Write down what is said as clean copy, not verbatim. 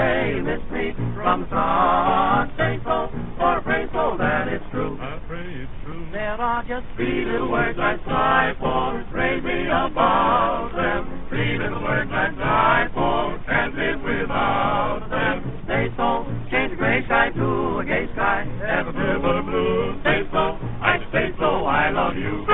they miss me from sun. Say so, or pray so that it's true. I pray it's true. There are just three little words I sigh for. Raise me above them. Three little words I sigh for. Can't live without them. Say so, change a gray sky to a gay sky. Ever blue. Say so, I say so, I love you.